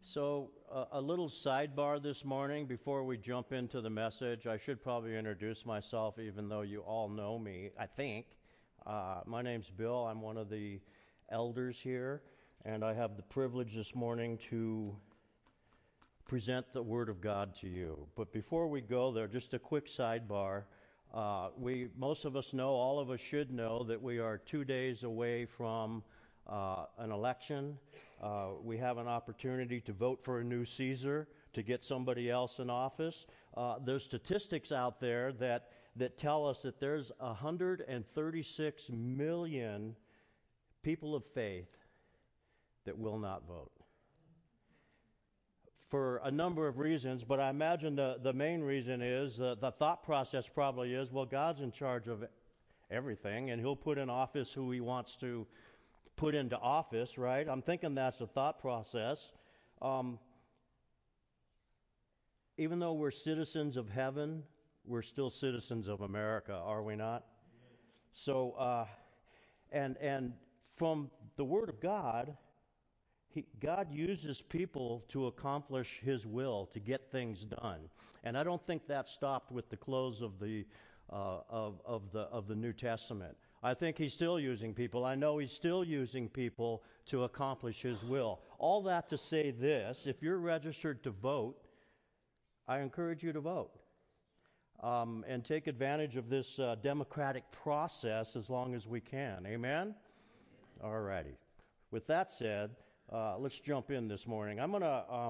A little sidebar this morning before we jump into the message. I should probably introduce myself, even though you all know me, I think. My name's Bill. I'm one of the elders here, and I have the privilege this morning to present the Word of God to you. But before we go there, just a quick sidebar. Most of us know, all of us should know, that we are 2 days away from an election. We have an opportunity to vote for a new Caesar, to get somebody else in office. There's statistics out there that tell us that there's 136 million people of faith that will not vote. For a number of reasons, but I imagine the main reason is, the thought process probably is, well, God's in charge of everything, and He'll put in office who He wants to put into office, right? I'm thinking that's a thought process. Even though we're citizens of heaven, we're still citizens of America, are we not? So, and from the Word of God, God uses people to accomplish His will, to get things done, and I don't think that stopped with the close of the New Testament. I think He's still using people. I know He's still using people to accomplish His will. All that to say this: if you're registered to vote, I encourage you to vote and take advantage of this democratic process as long as we can. Amen? All righty. With that said, let's jump in this morning. I'm going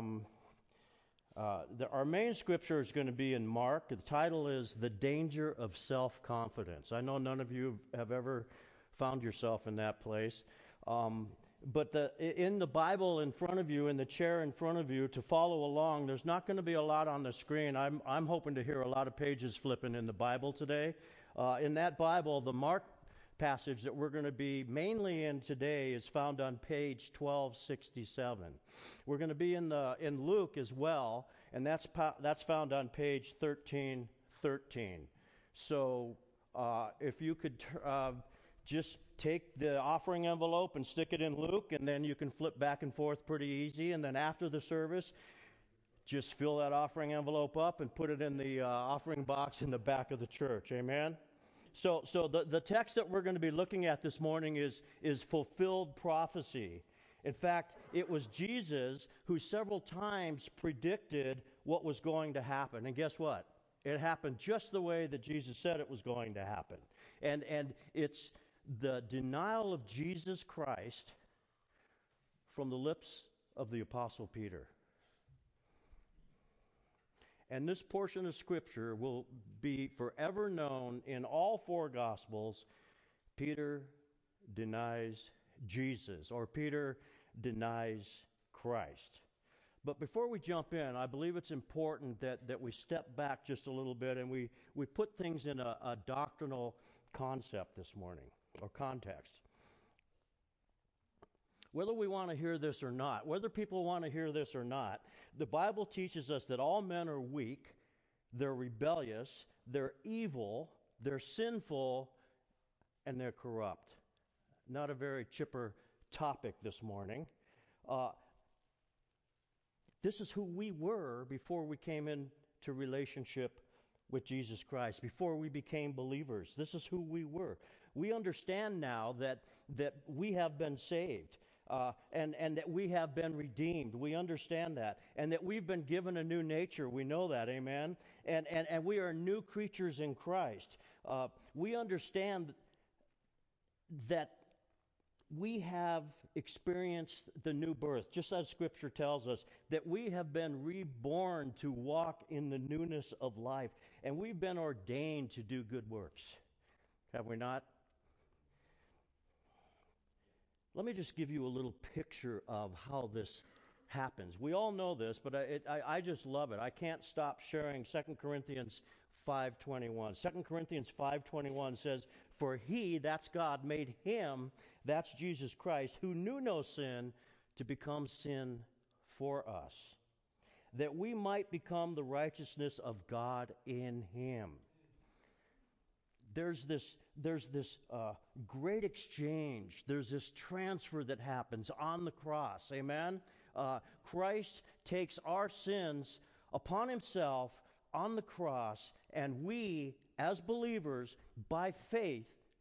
to, our main scripture is going to be in Mark. The title is The Danger of Self-Confidence. I know none of you have ever found yourself in that place. But in the Bible in front of you, in the chair in front of you, to follow along, there's not going to be a lot on the screen. I'm hoping to hear a lot of pages flipping in the Bible today. In that Bible, the Mark passage that we're going to be mainly in today is found on page 1267. We're going to be in Luke as well, and that's found on page 1313. So if you could just take the offering envelope and stick it in Luke, and then you can flip back and forth pretty easy, and then after the service, just fill that offering envelope up and put it in the offering box in the back of the church. Amen? So the text that we're going to be looking at this morning is fulfilled prophecy. In fact, it was Jesus who several times predicted what was going to happen. And guess what? It happened just the way that Jesus said it was going to happen. And it's the denial of Jesus Christ from the lips of the Apostle Peter. And this portion of Scripture will be forever known in all four Gospels. Peter denies Jesus, or Peter denies Christ. But before we jump in, I believe it's important that we step back just a little bit and we put things in a doctrinal concept this morning, or context. Whether we want to hear this or not, whether people want to hear this or not, the Bible teaches us that all men are weak, they're rebellious, they're evil, they're sinful, and they're corrupt. Not a very chipper topic this morning. This is who we were before we came into relationship with Jesus Christ, before we became believers. This is who we were. We understand now that we have been saved. And that we have been redeemed. We understand that. And that we've been given a new nature. We know that, amen? And we are new creatures in Christ. We understand that we have experienced the new birth, just as Scripture tells us, that we have been reborn to walk in the newness of life. And we've been ordained to do good works. Have we not? Let me just give you a little picture of how this happens. We all know this, but I just love it. I can't stop sharing 2 Corinthians 5:21. 2 Corinthians 5:21 says, "For He," that's God, "made Him," that's Jesus Christ, "who knew no sin, to become sin for us, that we might become the righteousness of God in Him." There's there's this great exchange. There's this transfer that happens on the cross. Amen? Christ takes our sins upon himself on the cross, and we, as believers, by faith,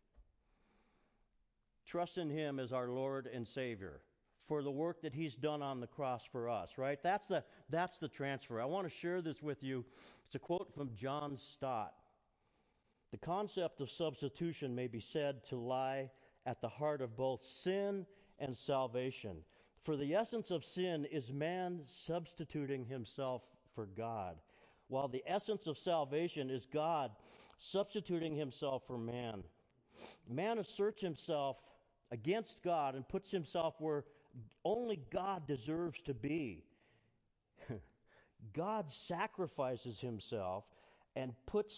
trust in him as our Lord and Savior for the work that he's done on the cross for us, right? That's the transfer. I want to share this with you. It's a quote from John Stott. The concept of substitution may be said to lie at the heart of both sin and salvation. For the essence of sin is man substituting himself for God, while the essence of salvation is God substituting himself for man. Man asserts himself against God and puts himself where only God deserves to be. God sacrifices himself and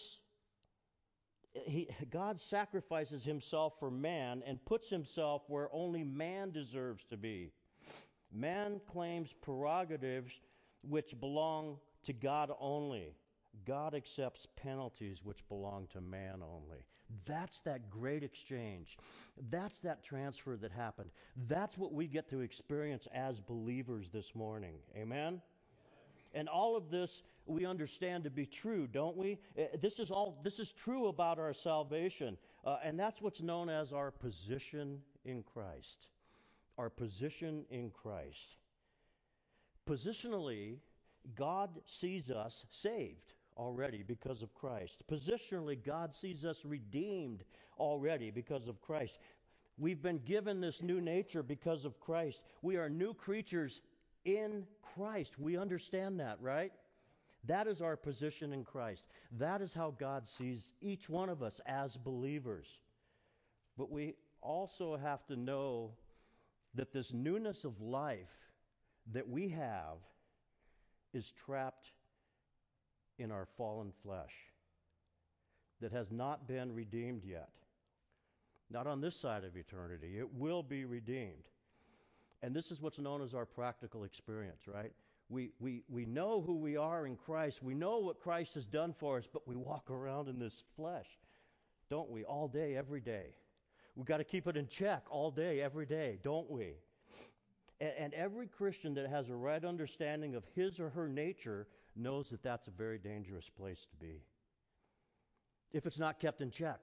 God sacrifices himself for man and puts himself where only man deserves to be. Man claims prerogatives which belong to God only. God accepts penalties which belong to man only. That's that great exchange. That's that transfer that happened. That's what we get to experience as believers this morning. Amen? And all of this we understand to be true, don't we? This is true about our salvation. And that's what's known as our position in Christ. Our position in Christ. Positionally, God sees us saved already because of Christ. Positionally, God sees us redeemed already because of Christ. We've been given this new nature because of Christ. We are new creatures in Christ. We understand that, right? That is our position in Christ. That is how God sees each one of us as believers. But we also have to know that this newness of life that we have is trapped in our fallen flesh that has not been redeemed yet. Not on this side of eternity. It will be redeemed. And this is what's known as our practical experience, right? We know who we are in Christ. We know what Christ has done for us, but we walk around in this flesh, don't we? All day, every day. We've got to keep it in check all day, every day, don't we? And every Christian that has a right understanding of his or her nature knows that that's a very dangerous place to be if it's not kept in check.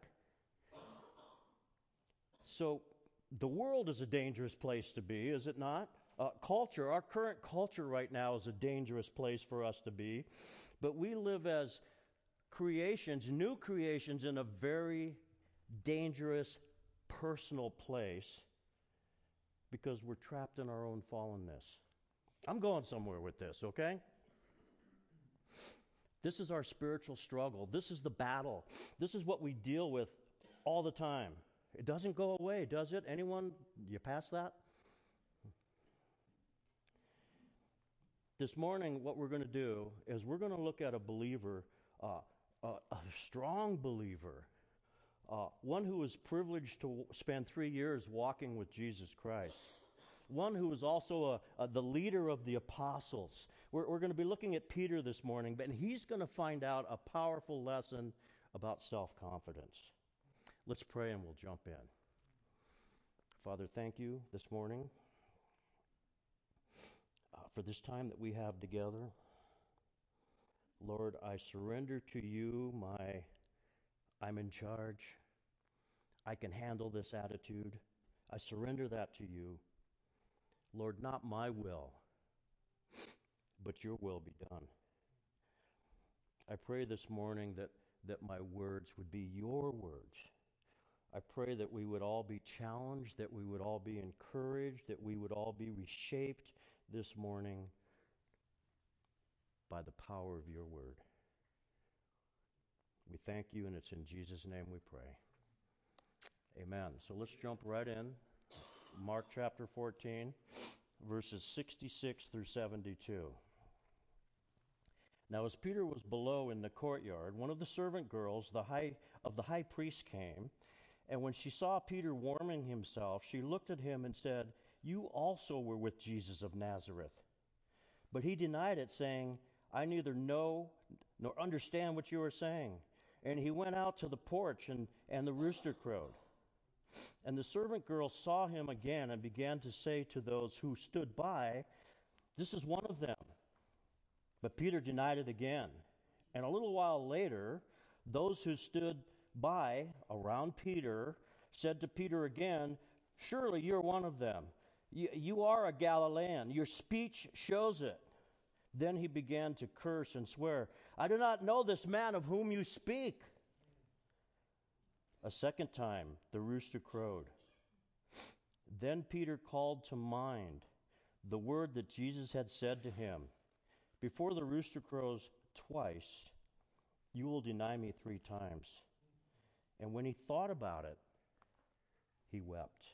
So the world is a dangerous place to be, is it not? Culture, our current culture right now is a dangerous place for us to be. But we live as creations, new creations, in a very dangerous personal place because we're trapped in our own fallenness. I'm going somewhere with this, okay? This is our spiritual struggle. This is the battle. This is what we deal with all the time. It doesn't go away, does it? Anyone, you pass that? This morning, what we're going to do is we're going to look at a believer, a strong believer, one who was privileged to spend 3 years walking with Jesus Christ, one who was also the leader of the apostles. We're going to be looking at Peter this morning, but he's going to find out a powerful lesson about self-confidence. Let's pray and we'll jump in. Father, thank you this morning for this time that we have together. Lord, I surrender to you I'm in charge. I can handle this attitude. I surrender that to you. Lord, not my will, but your will be done. I pray this morning that my words would be your words. I pray that we would all be challenged, that we would all be encouraged, that we would all be reshaped this morning by the power of your word. We thank you, and it's in Jesus' name we pray. Amen. So let's jump right in. Mark chapter 14, verses 66 through 72. Now as Peter was below in the courtyard, one of the servant girls of the high priest came, and when she saw Peter warming himself, she looked at him and said, "You also were with Jesus of Nazareth." But he denied it, saying, "I neither know nor understand what you are saying." and he went out to the porch, and the rooster crowed. And the servant girl saw him again and began to say to those who stood by, "This is one of them." But Peter denied it again. And a little while later, those who stood by around Peter said to Peter again, "Surely you're one of them. You are a Galilean. Your speech shows it." Then he began to curse and swear, "I do not know this man of whom you speak." A second time, the rooster crowed. Then Peter called to mind the word that Jesus had said to him, "Before the rooster crows twice, you will deny me 3 times." And when he thought about it, he wept.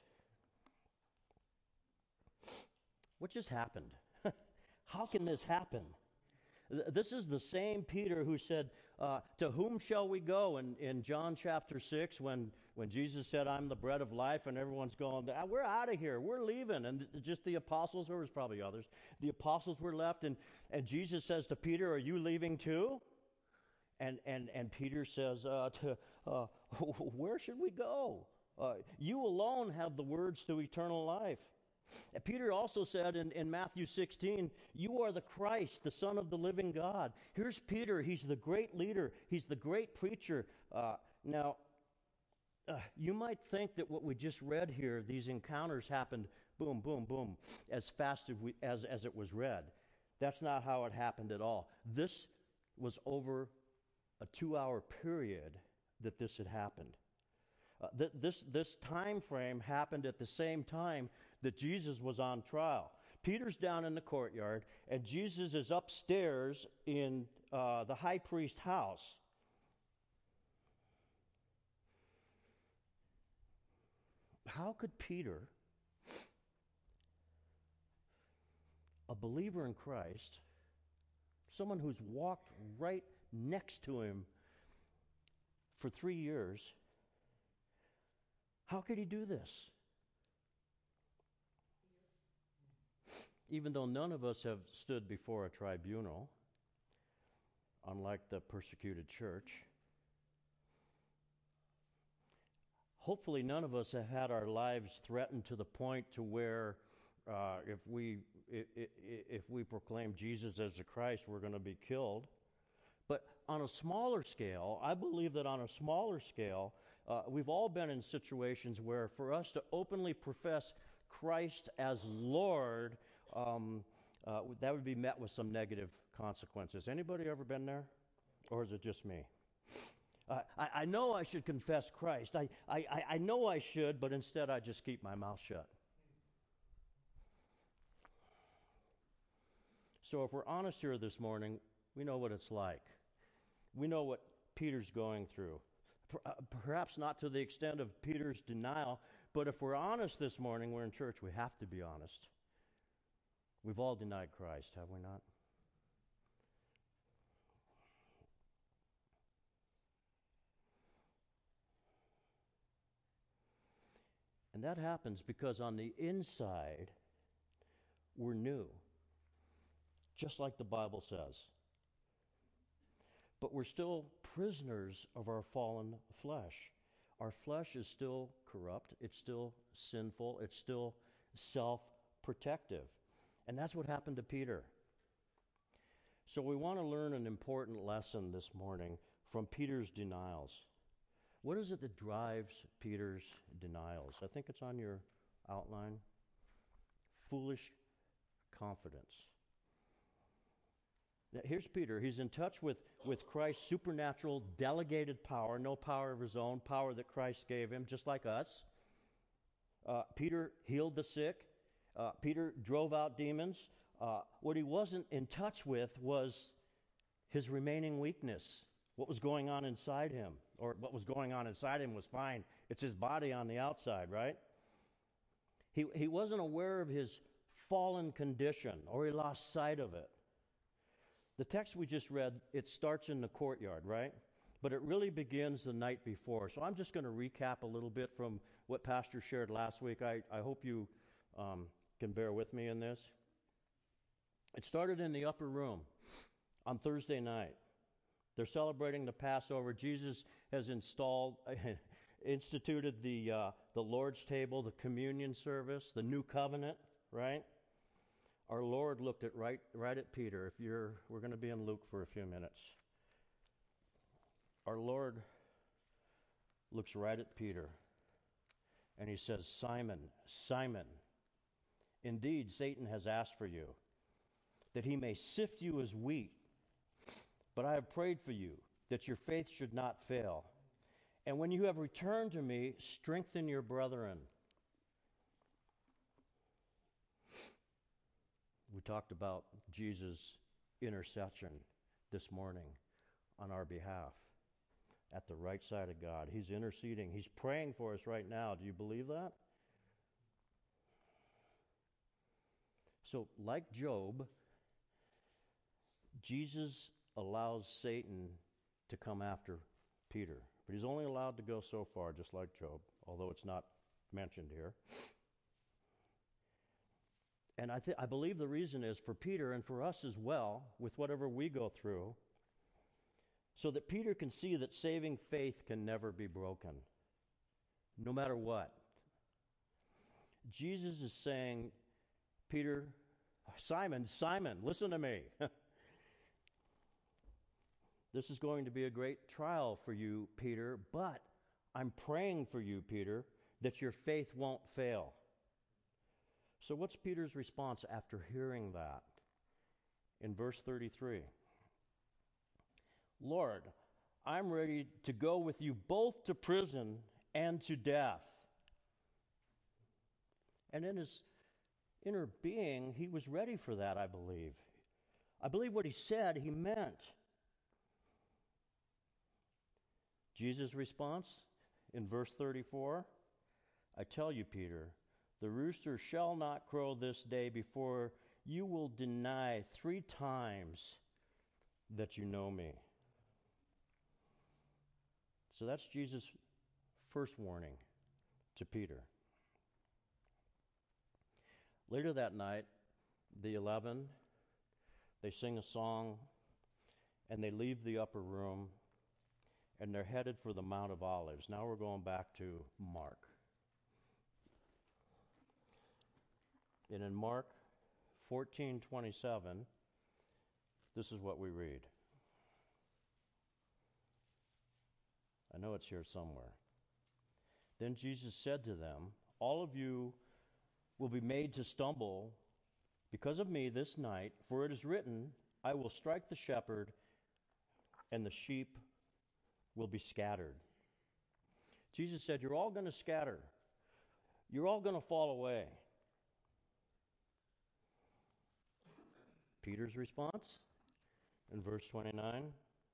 What just happened? How can this happen? This is the same Peter who said, "To whom shall we go?" In John chapter 6, when Jesus said, "I'm the bread of life," and everyone's going, "We're out of here, we're leaving." And just the apostles, there was probably others, the apostles were left, and Jesus says to Peter, "Are you leaving too?" And Peter says, "Where should we go? You alone have the words to eternal life." And Peter also said in Matthew 16, "You are the Christ, the Son of the living God." Here's Peter. He's the great leader. He's the great preacher. Now, you might think that what we just read here, these encounters happened boom, boom, boom, as fast as it was read. That's not how it happened at all. This was over a 2-hour period that this had happened. This time frame happened at the same time that Jesus was on trial. Peter's down in the courtyard, and Jesus is upstairs in the high priest's house. How could Peter, a believer in Christ, someone who's walked right next to him for 3 years, how could he do this? Even though none of us have stood before a tribunal, unlike the persecuted church, hopefully none of us have had our lives threatened to the point to where if we proclaim Jesus as the Christ, we're going to be killed. But on a smaller scale, I believe that on a smaller scale, we've all been in situations where for us to openly profess Christ as Lord, that would be met with some negative consequences. Anybody ever been there? Or is it just me? I know I should confess Christ. I know I should, but instead I just keep my mouth shut. So if we're honest here this morning, we know what it's like. We know what Peter's going through. Perhaps not to the extent of Peter's denial, but if we're honest this morning, we're in church, we have to be honest. We've all denied Christ, have we not? And that happens because on the inside, we're new, just like the Bible says. But we're still prisoners of our fallen flesh. Our flesh is still corrupt, it's still sinful, it's still self-protective. And that's what happened to Peter. So we want to learn an important lesson this morning from Peter's denials. What is it that drives Peter's denials? I think it's on your outline. Foolish confidence. Now, here's Peter. He's in touch with Christ's supernatural delegated power, no power of his own, power that Christ gave him, just like us. Peter healed the sick. Peter drove out demons. What he wasn't in touch with was his remaining weakness, what was going on inside him. Or what was going on inside him was fine. It's his body on the outside, right? He wasn't aware of his fallen condition, or he lost sight of it. The text we just read, it starts in the courtyard, right? But it really begins the night before. So I'm just going to recap a little bit from what Pastor shared last week. I hope you can bear with me in this. It started in the upper room on Thursday night. They're celebrating the Passover. Jesus has instituted the Lord's table, the communion service, the new covenant, right? Our Lord looked at right at Peter. We're going to be in Luke for a few minutes. Our Lord looks right at Peter, and he says, Simon, Simon, indeed Satan has asked for you, that he may sift you as wheat. But I have prayed for you, that your faith should not fail. And when you have returned to me, strengthen your brethren. We talked about Jesus' intercession this morning on our behalf at the right side of God. He's interceding. He's praying for us right now. Do you believe that? So, like Job, Jesus allows Satan to come after Peter. But he's only allowed to go so far, just like Job, although it's not mentioned here. And I believe the reason is for Peter and for us as well, with whatever we go through, so that Peter can see that saving faith can never be broken, no matter what. Jesus is saying, Peter, Simon, Simon, listen to me. This is going to be a great trial for you, Peter, but I'm praying for you, Peter, that your faith won't fail. So what's Peter's response after hearing that? In verse 33, Lord, I'm ready to go with you both to prison and to death. And in his inner being, he was ready for that, I believe. I believe what he said, he meant. Jesus' response in verse 34, I tell you, Peter, the rooster shall not crow this day before you will deny 3 times that you know me. So that's Jesus' first warning to Peter. Later that night, the 11, they sing a song, and they leave the upper room, and they're headed for the Mount of Olives. Now we're going back to Mark. And in Mark 14:27, this is what we read. I know it's here somewhere. Then Jesus said to them, all of you will be made to stumble because of me this night, for it is written, I will strike the shepherd, and the sheep will be scattered. Jesus said, you're all going to scatter. You're all going to fall away. Peter's response in verse 29,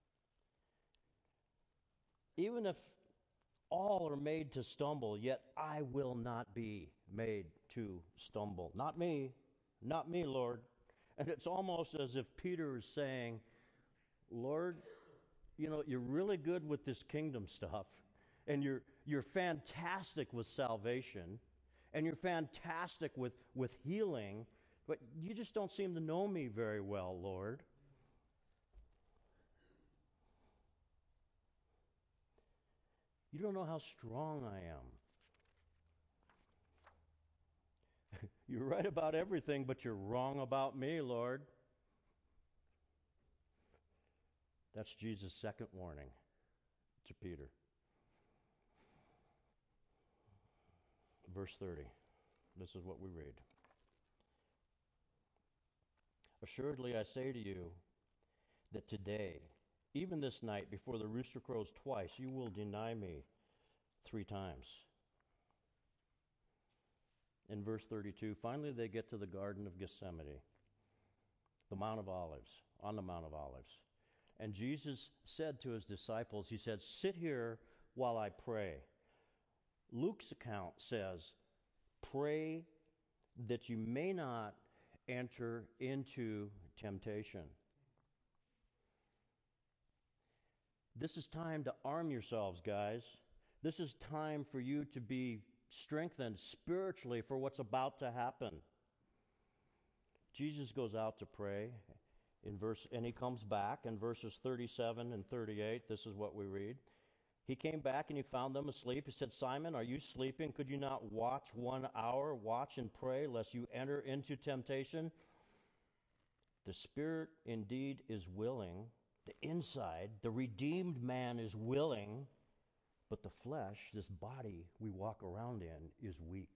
even if all are made to stumble, yet I will not be made to stumble. Not me, Lord. And it's almost as if Peter is saying, Lord, you know, you're really good with this kingdom stuff, and you're fantastic with salvation, and you're fantastic with healing, but you just don't seem to know me very well, Lord. You don't know how strong I am. You're right about everything, but you're wrong about me, Lord. That's Jesus' second warning to Peter. Verse 30. This is what we read. Assuredly, I say to you that today, even this night, before the rooster crows twice, you will deny me 3 times. In verse 32, finally they get to the Garden of Gethsemane, the Mount of Olives, on the Mount of Olives. And Jesus said to his disciples, he said, sit here while I pray. Luke's account says, pray that you may not enter into temptation. This is time to arm yourselves, guys. This is time for you to be strengthened spiritually for what's about to happen. Jesus goes out to pray, And he comes back in verses 37 and 38. This is what we read. He came back and he found them asleep. He said, Simon, are you sleeping? Could you not watch 1 hour? Watch and pray, lest you enter into temptation. The spirit indeed is willing. The inside, the redeemed man is willing, but the flesh, this body we walk around in, is weak.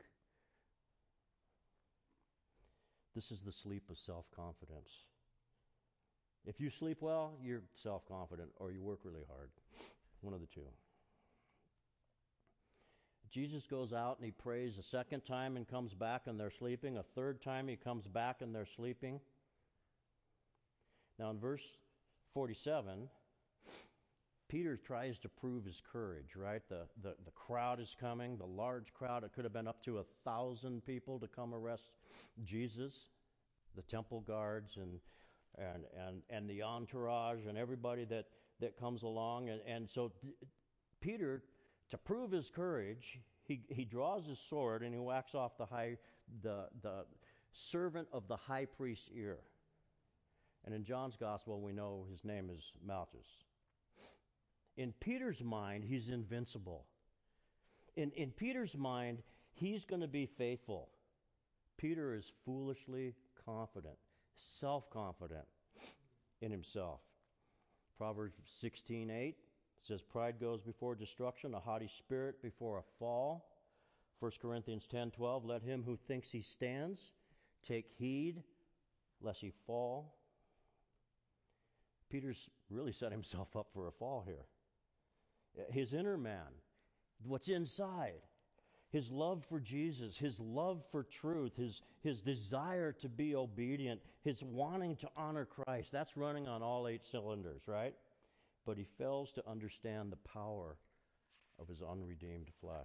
This is the sleep of self-confidence. If you sleep well, you're self-confident, or you work really hard. One of the two. Jesus goes out and he prays a second time and comes back and they're sleeping. A third time he comes back and they're sleeping. Now in verse 47, Peter tries to prove his courage, right? The crowd is coming, the large crowd. It could have been up to 1,000 people to come arrest Jesus, the temple guards and the entourage and everybody that comes along. And so Peter, to prove his courage, he draws his sword and he whacks off the servant of the high priest's ear. And in John's gospel, we know his name is Malchus. In Peter's mind, he's invincible. In Peter's mind, he's going to be faithful. Peter is foolishly confident, self-confident in himself. Proverbs 16:8 says, pride goes before destruction, a haughty spirit before a fall. 1 Corinthians 10:12, let him who thinks he stands take heed lest he fall. Peter's really set himself up for a fall here. His inner man, what's inside, his love for Jesus, his love for truth, his desire to be obedient, his wanting to honor Christ, that's running on all 8 cylinders, right? But he fails to understand the power of his unredeemed flesh.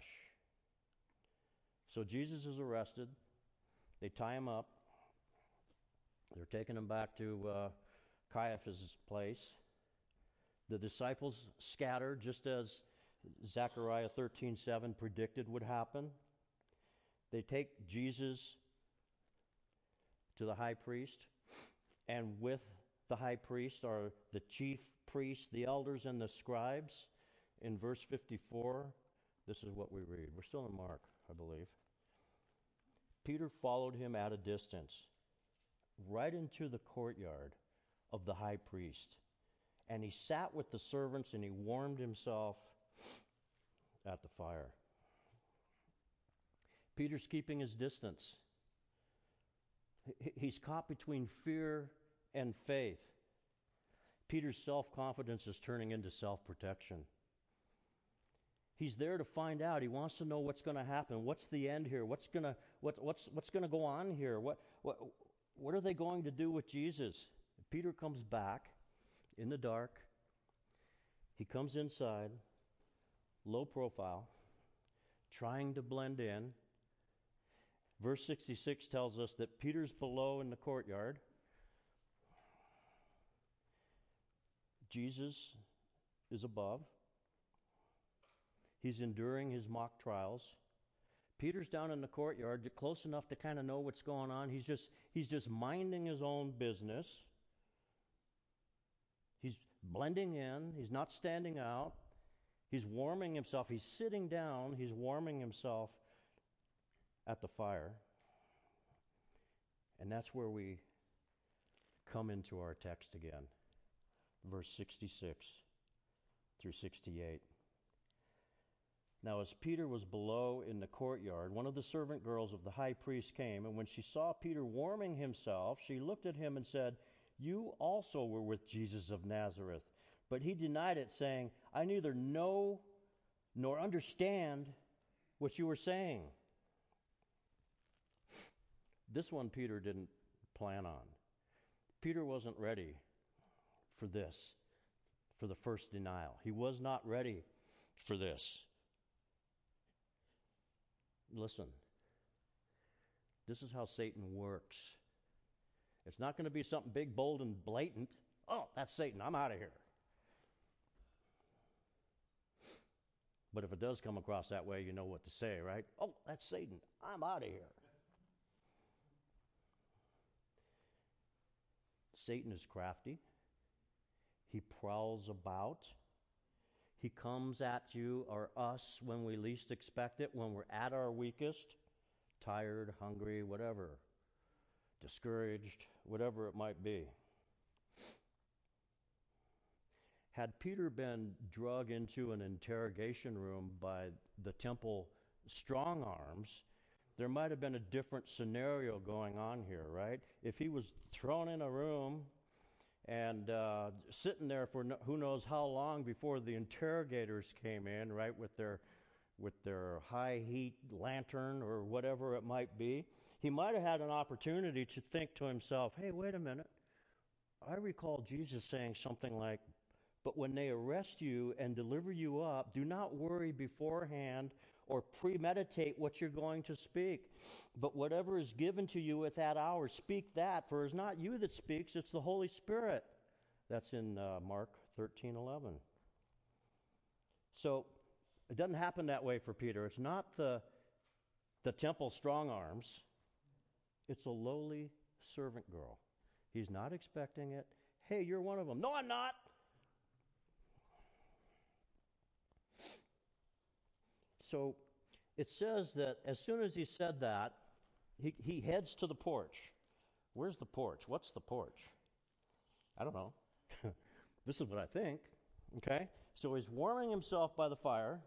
So Jesus is arrested. They tie him up. They're taking him back to Caiaphas' place. The disciples scatter just as Zechariah 13:7 predicted would happen. They take Jesus to the high priest, and with the high priest are the chief priests, the elders, and the scribes. In verse 54, this is what we read. We're still in Mark, I believe. Peter followed him at a distance, right into the courtyard of the high priest. And he sat with the servants and he warmed himself at the fire. Peter's keeping his distance. He's caught between fear and faith. Peter's self-confidence is turning into self-protection. He's there to find out. He wants to know what's going to happen. What's the end here? What's going to go on here? What are they going to do with Jesus? Peter comes back in the dark. He comes inside, low profile, trying to blend in. Verse 66 tells us that Peter's below in the courtyard. Jesus is above. He's enduring his mock trials. Peter's down in the courtyard, close enough to kind of know what's going on. He's just minding his own business. He's blending in. He's not standing out. He's warming himself. He's sitting down. He's warming himself at the fire. And that's where we come into our text again. Verse 66 through 68. Now, as Peter was below in the courtyard, one of the servant girls of the high priest came, and when she saw Peter warming himself, she looked at him and said, "You also were with Jesus of Nazareth." But he denied it, saying, "I neither know nor understand what you were saying." This one Peter didn't plan on. Peter wasn't ready for this, for the first denial. He was not ready for this. Listen, this is how Satan works. It's not going to be something big, bold, and blatant. Oh, that's Satan. I'm out of here. But if it does come across that way, you know what to say, right? Oh, that's Satan. I'm out of here. Satan is crafty. He prowls about. He comes at you or us when we least expect it, when we're at our weakest, tired, hungry, whatever, discouraged, whatever it might be. Had Peter been drug into an interrogation room by the temple strong arms, there might have been a different scenario going on here, right? If he was thrown in a room and sitting there for who knows how long before the interrogators came in, right, with their high heat lantern or whatever it might be, he might have had an opportunity to think to himself, hey, wait a minute. I recall Jesus saying something like, but when they arrest you and deliver you up, do not worry beforehand or premeditate what you're going to speak. But whatever is given to you at that hour, speak that, for it's not you that speaks, it's the Holy Spirit. That's in Mark 13:11. So it doesn't happen that way for Peter. It's not the temple strong arms. It's a lowly servant girl. He's not expecting it. Hey, you're one of them. No, I'm not. So it says that as soon as he said that, he heads to the porch. Where's the porch? What's the porch? I don't know. This is what I think. Okay? So he's warming himself by the fire.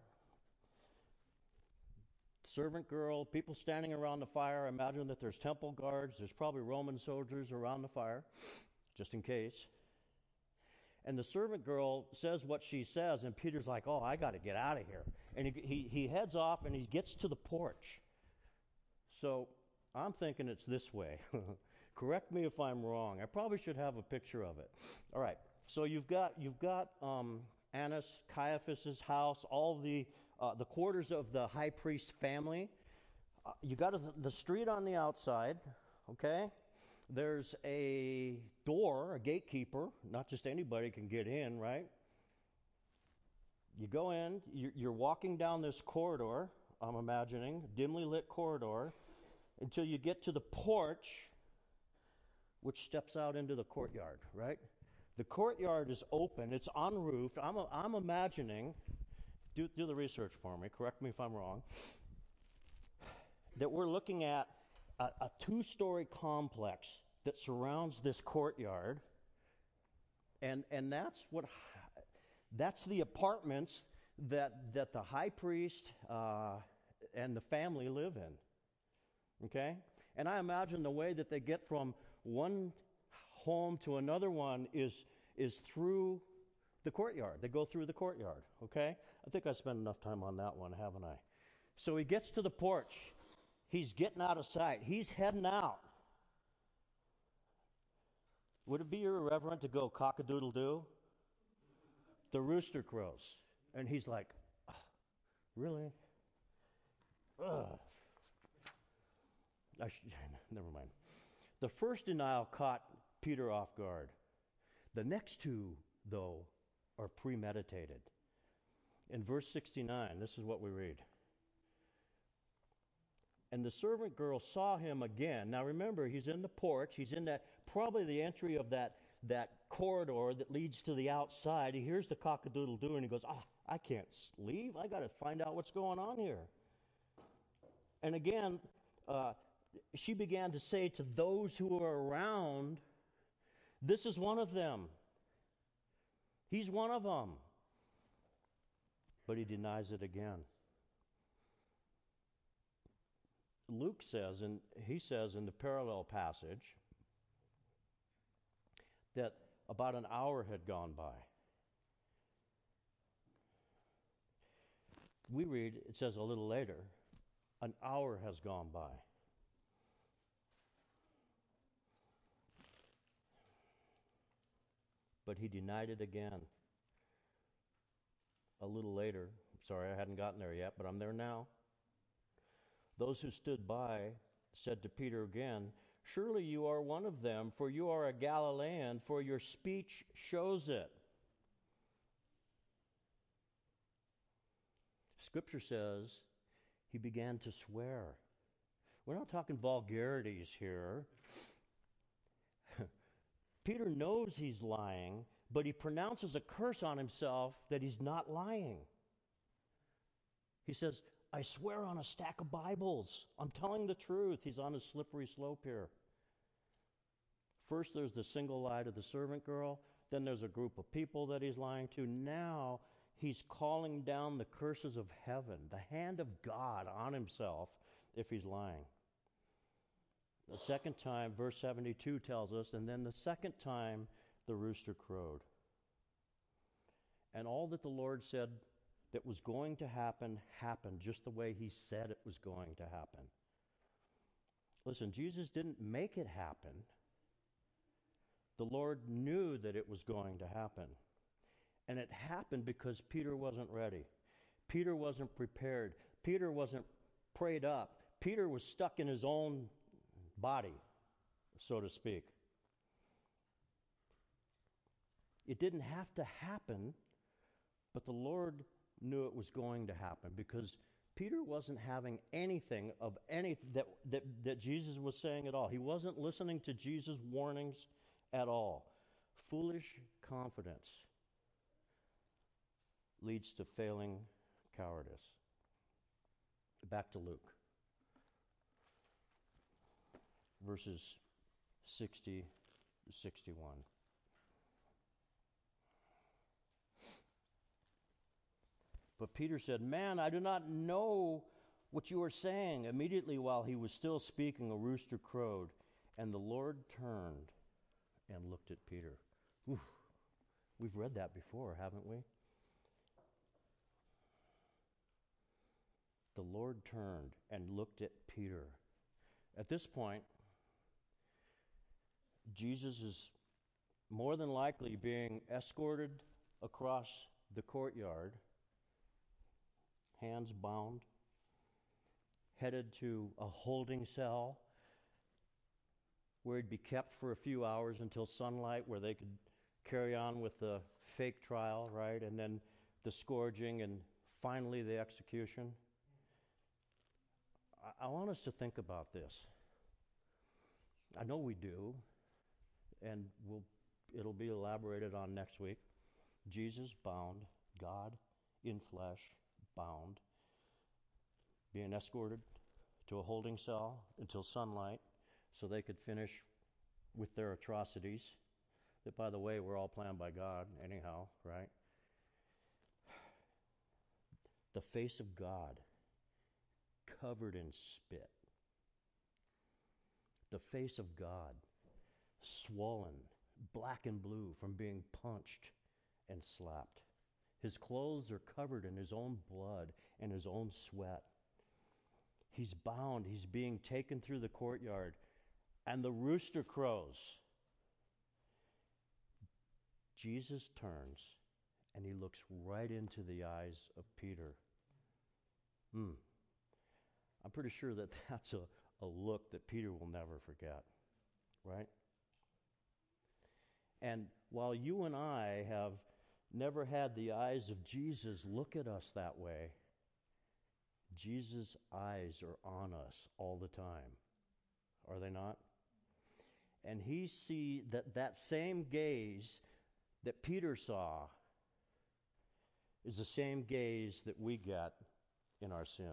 Servant girl, people standing around the fire. Imagine that there's temple guards. There's probably Roman soldiers around the fire, just in case. And the servant girl says what she says, and Peter's like, oh, I got to get out of here. And he heads off, and he gets to the porch. So I'm thinking it's this way. Correct me if I'm wrong. I probably should have a picture of it. All right. So you've got Annas, Caiaphas' house, all the quarters of the high priest family. You got the street on the outside, okay? There's a door, a gatekeeper. Not just anybody can get in, right? You go in, you're walking down this corridor, I'm imagining, dimly lit corridor, until you get to the porch, which steps out into the courtyard, right? The courtyard is open, it's unroofed. I'm imagining, do the research for me, correct me if I'm wrong, that we're looking at a two-story complex that surrounds this courtyard, and that's the apartments that the high priest and the family live in. Okay? And I imagine the way that they get from one home to another one is through the courtyard. They go through the courtyard. Okay? I think I spent enough time on that one, haven't I? So he gets to the porch. He's getting out of sight. He's heading out. Would it be irreverent to go cock-a-doodle-doo? The rooster crows. And he's like, oh, really? Ugh. Never mind. The first denial caught Peter off guard. The next two, though, are premeditated. In verse 69, this is what we read. And the servant girl saw him again. Now remember, he's in the porch. He's in probably the entry of that corridor that leads to the outside. He hears the cock-a-doodle-doo, and he goes, I can't leave. I got to find out what's going on here. And again, she began to say to those who were around, this is one of them. He's one of them. But he denies it again. Luke says, and he says in the parallel passage, that about an hour had gone by. We read, it says a little later, an hour has gone by. But he denied it again. A little later, sorry, I hadn't gotten there yet, but I'm there now. Those who stood by said to Peter again, surely you are one of them, for you are a Galilean, for your speech shows it. Scripture says he began to swear. We're not talking vulgarities here. Peter knows he's lying, but he pronounces a curse on himself that he's not lying. He says, I swear on a stack of Bibles, I'm telling the truth. He's on a slippery slope here. First, there's the single lie to the servant girl. Then there's a group of people that he's lying to. Now, he's calling down the curses of heaven, the hand of God on himself, if he's lying. The second time, verse 72 tells us, and then the second time the rooster crowed. And all that the Lord said that was going to happen, happened just the way he said it was going to happen. Listen, Jesus didn't make it happen. The Lord knew that it was going to happen. And it happened because Peter wasn't ready. Peter wasn't prepared. Peter wasn't prayed up. Peter was stuck in his own body, so to speak. It didn't have to happen, but the Lord knew it was going to happen because Peter wasn't having anything of any that Jesus was saying at all. He wasn't listening to Jesus' warnings at all. Foolish confidence leads to failing cowardice. Back to Luke. Verses 60 to 61. But Peter said, Man, I do not know what you are saying. Immediately while he was still speaking, a rooster crowed, and the Lord turned and looked at Peter. Oof. We've read that before, haven't we? The Lord turned and looked at Peter. At this point, Jesus is more than likely being escorted across the courtyard, hands bound, headed to a holding cell where he'd be kept for a few hours until sunlight, where they could carry on with the fake trial, right? And then the scourging and finally the execution. I want us to think about this. I know we do, and it'll be elaborated on next week. Jesus bound, God in flesh, bound, being escorted to a holding cell until sunlight so they could finish with their atrocities that, by the way, were all planned by God anyhow, right? The face of God covered in spit. The face of God swollen, black and blue from being punched and slapped. His clothes are covered in his own blood and his own sweat. He's bound. He's being taken through the courtyard, and the rooster crows. Jesus turns, and he looks right into the eyes of Peter. I'm pretty sure that that's a look that Peter will never forget, right? And while you and I have never had the eyes of Jesus look at us that way, Jesus' eyes are on us all the time. Are they not? And he sees that same gaze that Peter saw is the same gaze that we get in our sin.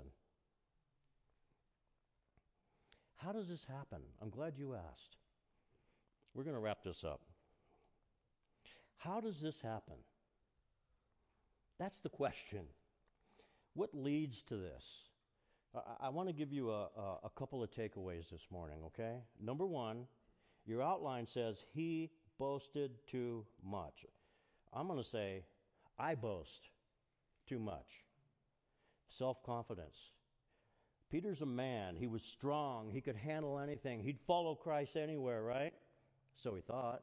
How does this happen? I'm glad you asked. We're going to wrap this up. How does this happen? That's the question. What leads to this? I want to give you a couple of takeaways this morning, okay? Number one, your outline says, he boasted too much. I'm going to say, I boast too much. Self-confidence. Peter's a man. He was strong. He could handle anything. He'd follow Christ anywhere, right? So he thought.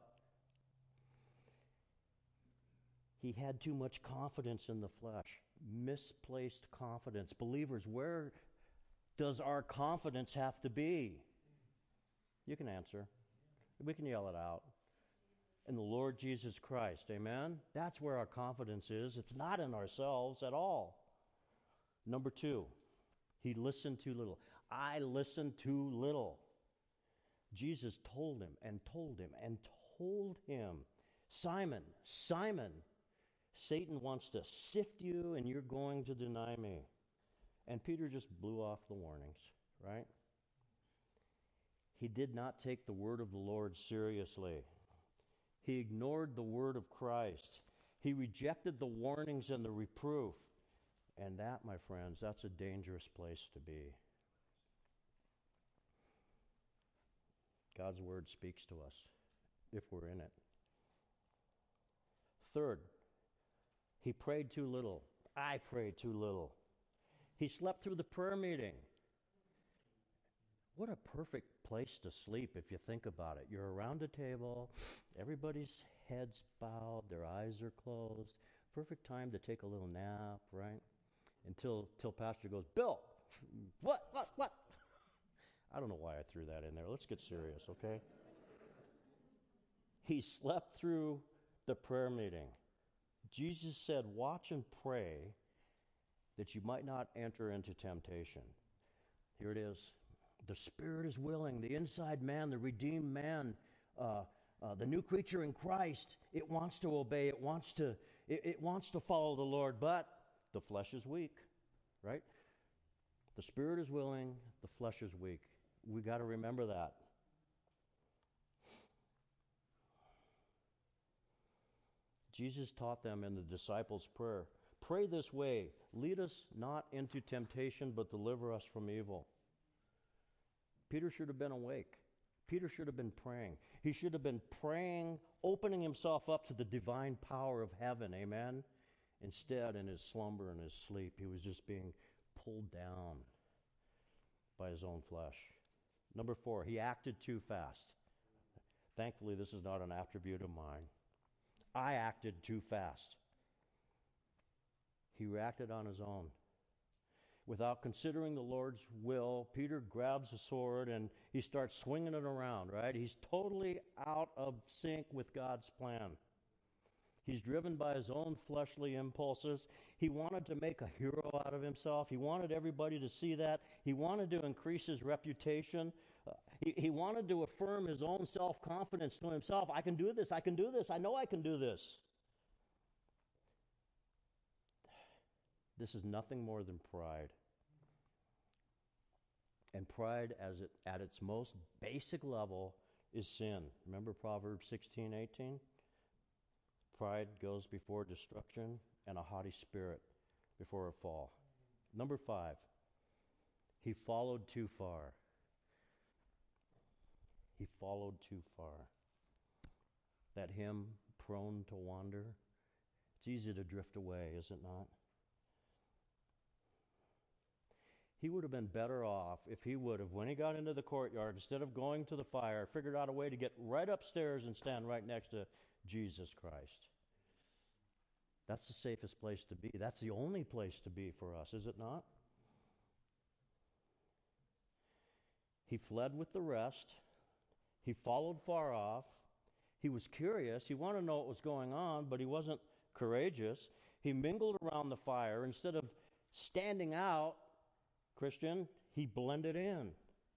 He had too much confidence in the flesh. Misplaced confidence. Believers, where does our confidence have to be? You can answer. We can yell it out. In the Lord Jesus Christ, amen? That's where our confidence is. It's not in ourselves at all. Number two, he listened too little. I listened too little. Jesus told him and told him and told him, Simon, Simon, Satan wants to sift you and you're going to deny me. And Peter just blew off the warnings, right? He did not take the word of the Lord seriously. He ignored the word of Christ. He rejected the warnings and the reproof. And that, my friends, that's a dangerous place to be. God's word speaks to us if we're in it. Third, he prayed too little. I prayed too little. He slept through the prayer meeting. What a perfect place to sleep if you think about it. You're around a table, everybody's heads bowed, their eyes are closed. Perfect time to take a little nap, right? Until Pastor goes, Bill, what? I don't know why I threw that in there. Let's get serious, okay? He slept through the prayer meeting. Jesus said, watch and pray that you might not enter into temptation. Here it is. The spirit is willing. The inside man, the redeemed man, the new creature in Christ, it wants to obey. It wants to follow the Lord, but the flesh is weak, right? The spirit is willing. The flesh is weak. We got to remember that. Jesus taught them in the disciples' prayer, pray this way, lead us not into temptation, but deliver us from evil. Peter should have been awake. Peter should have been praying. He should have been praying, opening himself up to the divine power of heaven, amen? Instead, in his slumber and his sleep, he was just being pulled down by his own flesh. Number 4, he acted too fast. Thankfully, this is not an attribute of mine. I acted too fast. He reacted on his own. Without considering the Lord's will, Peter grabs a sword and he starts swinging it around, right? He's totally out of sync with God's plan. He's driven by his own fleshly impulses. He wanted to make a hero out of himself. He wanted everybody to see that. He wanted to increase his reputation. He wanted to affirm his own self-confidence to himself. I can do this. I can do this. I know I can do this. This is nothing more than pride. And pride at its most basic level is sin. Remember Proverbs 16:18? Pride goes before destruction and a haughty spirit before a fall. Number 5, he followed too far. He followed too far. That hymn, prone to wander, it's easy to drift away, is it not? He would have been better off if he would have, when he got into the courtyard, instead of going to the fire, figured out a way to get right upstairs and stand right next to Jesus Christ. That's the safest place to be. That's the only place to be for us, is it not? He fled with the rest. He followed far off. He was curious. He wanted to know what was going on, but he wasn't courageous. He mingled around the fire. Instead of standing out, Christian, he blended in.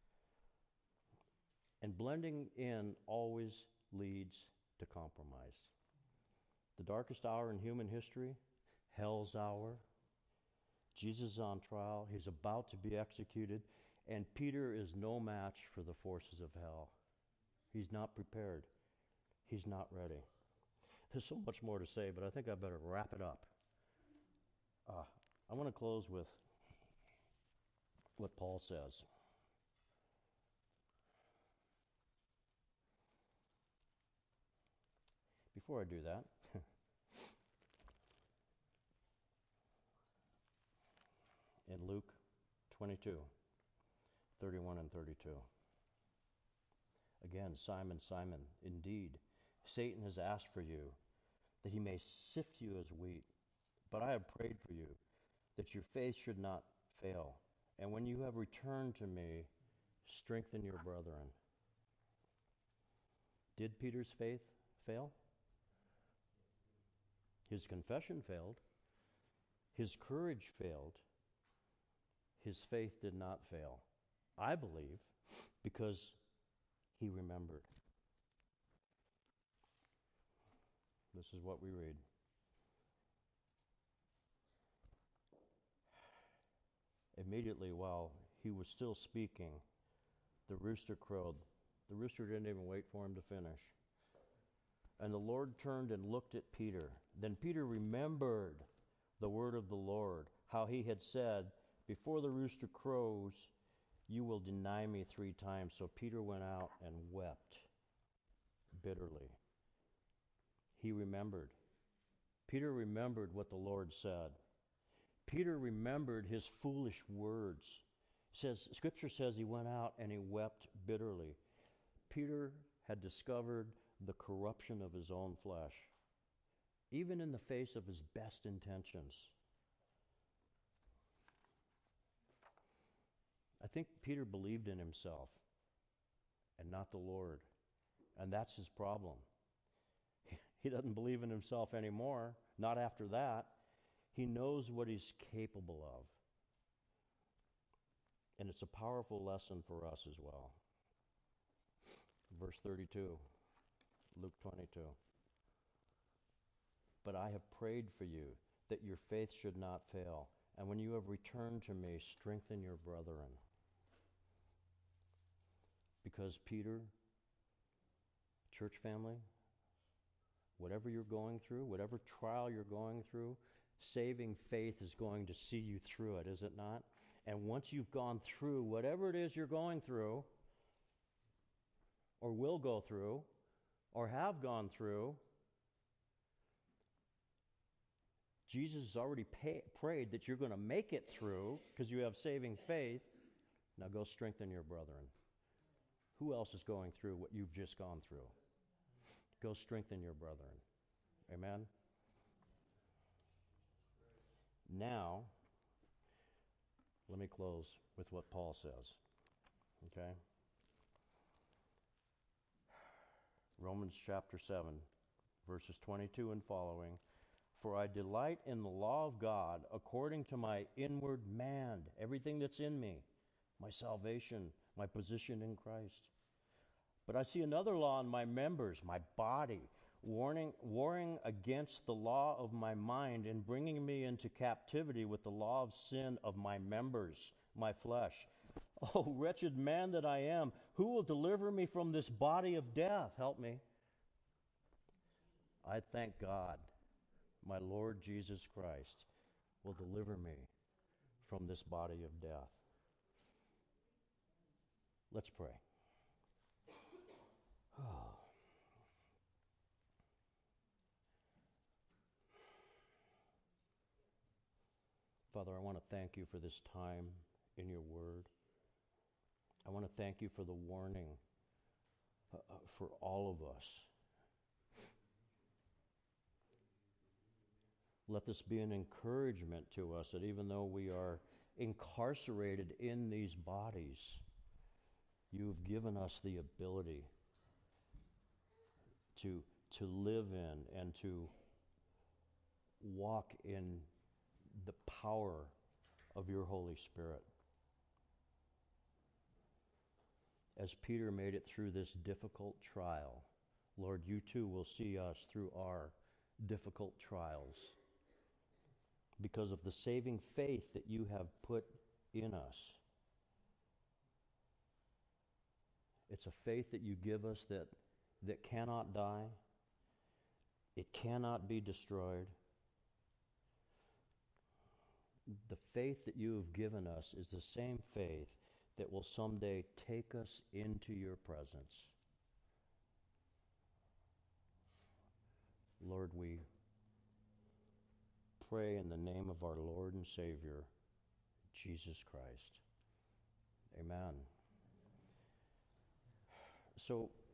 And blending in always leads to compromise. The darkest hour in human history, hell's hour. Jesus is on trial. He's about to be executed. And Peter is no match for the forces of hell. He's not prepared. He's not ready. There's so much more to say, but I think I better wrap it up. I want to close with what Paul says. Before I do that, in Luke 22:31 and 32. Again, Simon, Simon, indeed, Satan has asked for you that he may sift you as wheat. But I have prayed for you that your faith should not fail. And when you have returned to me, strengthen your brethren. Did Peter's faith fail? His confession failed. His courage failed. His faith did not fail. I believe because he remembered. This is what we read. Immediately while he was still speaking, the rooster crowed. The rooster didn't even wait for him to finish. And the Lord turned and looked at Peter. Then Peter remembered the word of the Lord, how he had said, before the rooster crows, you will deny me 3 times. So Peter went out and wept bitterly. He remembered. Peter remembered what the Lord said. Peter remembered his foolish words. Scripture says he went out and he wept bitterly. Peter had discovered the corruption of his own flesh, even in the face of his best intentions. I think Peter believed in himself and not the Lord, and that's his problem. He doesn't believe in himself anymore, not after that. He knows what he's capable of. And it's a powerful lesson for us as well. Verse 32, Luke 22. But I have prayed for you that your faith should not fail. And when you have returned to me, strengthen your brethren. Because Peter, church family, whatever you're going through, whatever trial you're going through, saving faith is going to see you through it, is it not? And once you've gone through whatever it is you're going through, or will go through, or have gone through, Jesus has already prayed that you're going to make it through because you have saving faith. Now go strengthen your brethren. Who else is going through what you've just gone through? Go strengthen your brethren. Amen? Now, let me close with what Paul says. Okay? Romans chapter 7, verses 22 and following. For I delight in the law of God according to my inward man, everything that's in me, my salvation, my position in Christ. But I see another law in my members, my body, warring against the law of my mind and bringing me into captivity with the law of sin of my members, my flesh. Oh, wretched man that I am, who will deliver me from this body of death? Help me. I thank God, my Lord Jesus Christ will deliver me from this body of death. Let's pray. Oh. Father, I want to thank you for this time in your word. I want to thank you for the warning for all of us. Let this be an encouragement to us that even though we are incarcerated in these bodies, you've given us the ability to live in and to walk in the power of your Holy Spirit. As Peter made it through this difficult trial, Lord, you too will see us through our difficult trials because of the saving faith that you have put in us. It's a faith that you give us that cannot die. It cannot be destroyed. The faith that you have given us is the same faith that will someday take us into your presence. Lord, we pray in the name of our Lord and Savior, Jesus Christ. Amen. So